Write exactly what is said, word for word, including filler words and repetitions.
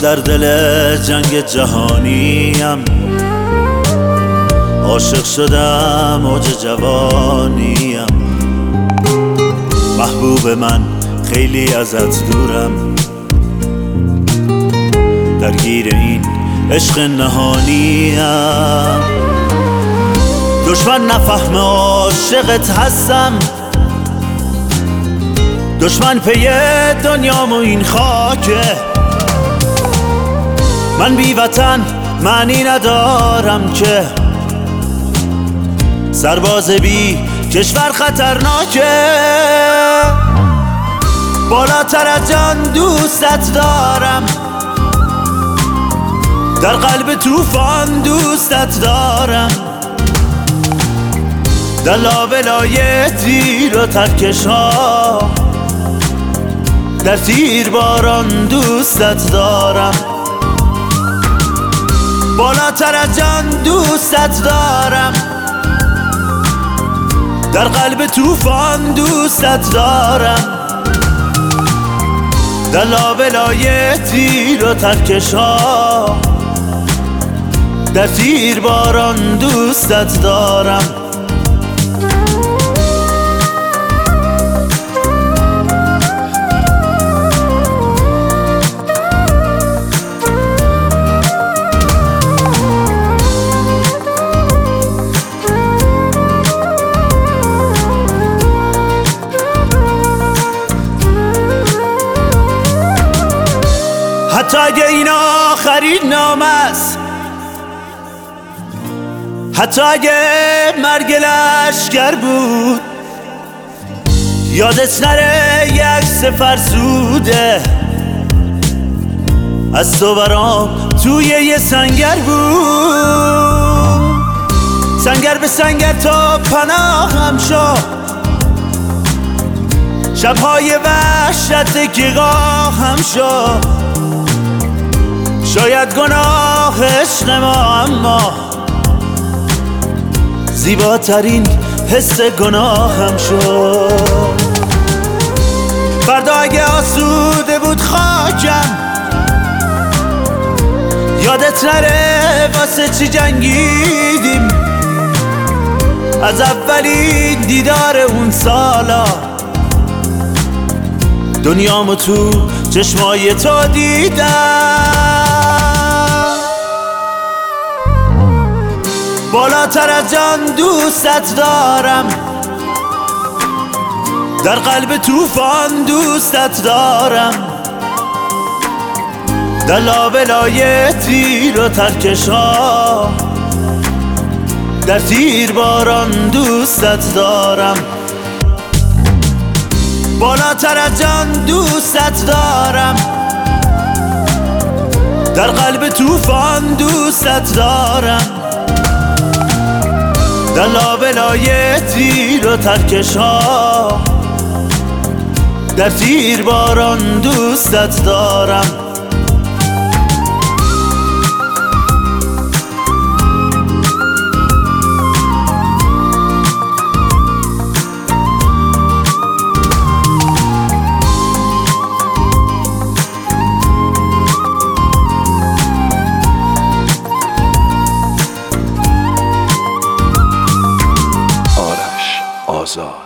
در دل جنگ جهانیم، عاشق شدم اوج جوانیم. محبوب من خیلی ازت دورم، درگیر این عشق نهانیم. دشمن نفهم عاشقت هستم، دشمن پی دنیام و این خاکه. من بی وطن معنی ندارم که، سرباز بی کشور خطرناکه. بالاتر از جان دوستت دارم، در قلب طوفان دوستت دارم. در لابلای تیر و ترکش ها، در تیر باران دوستت دارم. بالاتر از جان دوستت دارم، در قلب طوفان دوستت دارم. در لابلای تیر و ترکش ها، در تیر باران دوستت دارم. حتی اگه این آخرین نامه است، حتی اگه مرگ لشکر بود، یادت نره یک سفر فرسوده از تو برام توی یه سنگر بود. سنگر به سنگر تا پناهم شو، شبهای وحشت که گاهم شو. شاید گناه عشق ما، اما زیباترین حس گناهم شد. فردا اگه آسوده بود خاکم، یادت نره واسه چی جنگیدیم. از اولین دیدار اون سالا، دنیامو تو چشمای تو دیدم. بالاتر از جان دوستت دارم، در قلب طوفان دوستت دارم. در لابلای تیر و ترکش ها، در تیر باران دوستت دارم. بالاتر از جان دوستت دارم، در قلب طوفان دوستت دارم. در لابلای تیر و ترکش ها، در تیر باران دوستت دارم. آزاد.